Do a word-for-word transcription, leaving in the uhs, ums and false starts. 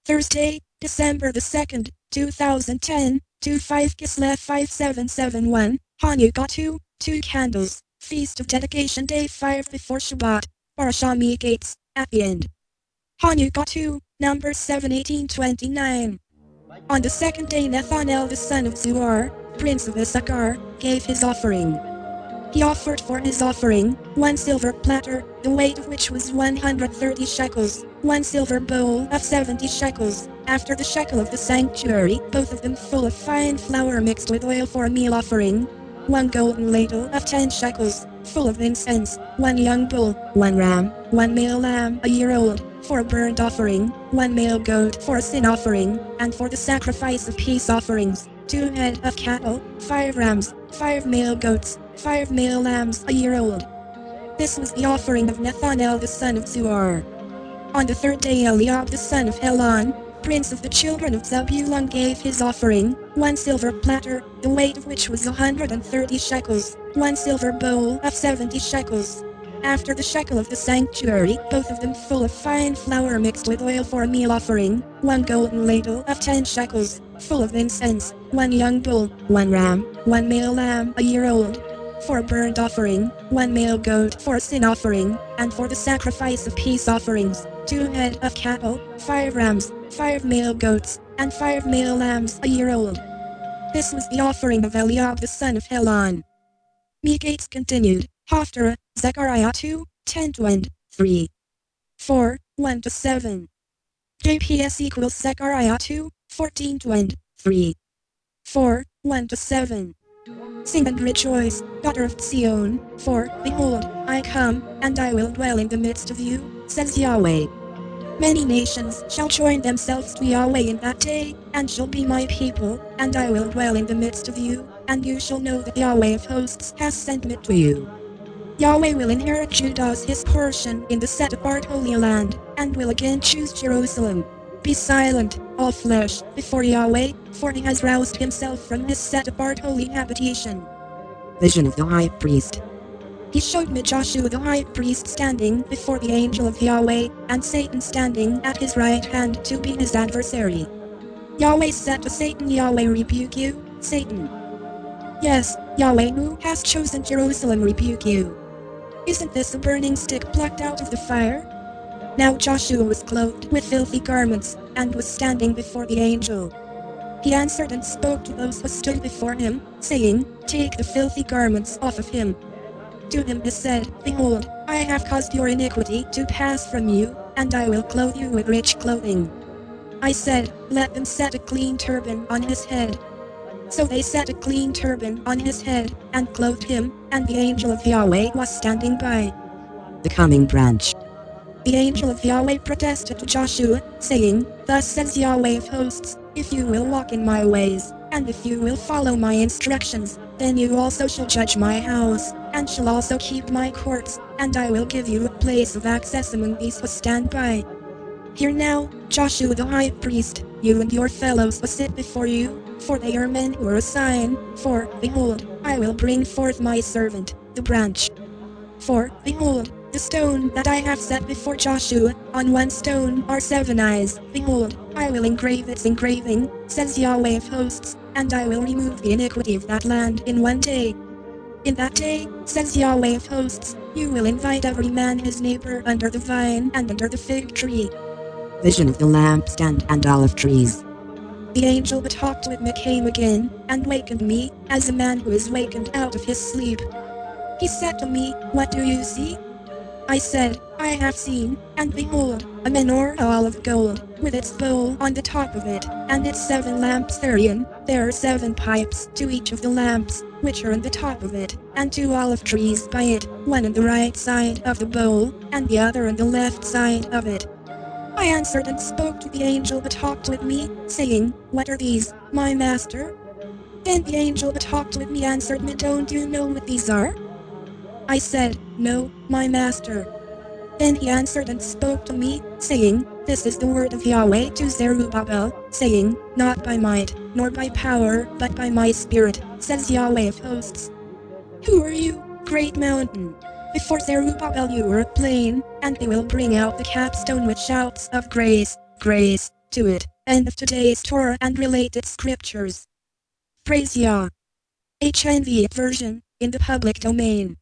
Thursday, December the second, two thousand ten, five Kislev five seven seven one, Hanukkah two, two candles, Feast of Dedication Day five before Shabbat, Parashah Gates, at the end. Hanukkah two, number seven eighteen twenty-nine. On the second day Nethanel the son of Zuar, prince of Issachar, gave his offering. He offered for his offering, one silver platter, the weight of which was one hundred thirty shekels, one silver bowl of seventy shekels, after the shekel of the sanctuary, both of them full of fine flour mixed with oil for a meal offering, one golden ladle of ten shekels, full of incense, one young bull, one ram, one male lamb a year old, for a burnt offering, one male goat for a sin offering, and for the sacrifice of peace offerings, two head of cattle, five rams, five male goats, five male lambs a year old. This was the offering of Nethanel the son of Zuar. On the third day Eliab the son of Helon, prince of the children of Zebulun gave his offering, one silver platter, the weight of which was a hundred and thirty shekels, one silver bowl of seventy shekels. After the shekel of the sanctuary, both of them full of fine flour mixed with oil for a meal offering, one golden ladle of ten shekels, full of incense, one young bull, one ram, one male lamb a year old, for a burnt offering, one male goat for a sin offering, and for the sacrifice of peace offerings, two head of cattle, five rams, five male goats, and five male lambs a year old. This was the offering of Eliab the son of Helon. Megates continued, Haftarah, Zechariah two, ten to three. four, one to seven. J P S equals Zechariah two, fourteen to three. four, one to seven. Sing and rejoice, daughter of Zion, for, behold, I come, and I will dwell in the midst of you, says Yahweh. Many nations shall join themselves to Yahweh in that day, and shall be my people, and I will dwell in the midst of you, and you shall know that Yahweh of hosts has sent me to you. Yahweh will inherit Judah as his portion in the set-apart Holy Land, and will again choose Jerusalem. Be silent, all flesh, before Yahweh, for he has roused himself from his set-apart holy habitation. Vision of the High Priest. He showed me Joshua the high priest standing before the angel of Yahweh, and Satan standing at his right hand to be his adversary. Yahweh said to Satan, Yahweh rebuke you, Satan. Yes, Yahweh who has chosen Jerusalem rebuke you. Isn't this a burning stick plucked out of the fire? Now Joshua was clothed with filthy garments, and was standing before the angel. He answered and spoke to those who stood before him, saying, Take the filthy garments off of him. To him he said, Behold, I have caused your iniquity to pass from you, and I will clothe you with rich clothing. I said, Let them set a clean turban on his head. So they set a clean turban on his head, and clothed him, and the angel of Yahweh was standing by. The coming branch. The angel of Yahweh protested to Joshua, saying, Thus says Yahweh of hosts, if you will walk in my ways, and if you will follow my instructions, then you also shall judge my house, and shall also keep my courts, and I will give you a place of access among these who stand by. Hear now, Joshua the high priest, you and your fellows who sit before you, for they are men who are a sign, for, behold, I will bring forth my servant, the branch. For, behold, the stone that I have set before Joshua, on one stone are seven eyes, behold, I will engrave its engraving, says Yahweh of hosts, and I will remove the iniquity of that land in one day. In that day, says Yahweh of hosts, you will invite every man his neighbor under the vine and under the fig tree. Vision of the lampstand and olive trees. The angel that talked with me came again, and wakened me, as a man who is wakened out of his sleep. He said to me, What do you see? I said, I have seen, and behold, a menorah all of gold, with its bowl on the top of it, and its seven lamps therein. There are seven pipes to each of the lamps, which are on the top of it, and two olive trees by it, one on the right side of the bowl, and the other on the left side of it. I answered and spoke to the angel that talked with me, saying, What are these, my master? Then the angel that talked with me answered me, Don't you know what these are? I said, No, my master. Then he answered and spoke to me, saying, This is the word of Yahweh to Zerubbabel, saying, Not by might, nor by power, but by my spirit, says Yahweh of hosts. Who are you, great mountain? Before Zerubbabel you were a plain, and he will bring out the capstone with shouts of grace, grace, to it, and of today's Torah and related scriptures. Praise Yah. H N V version, in the public domain.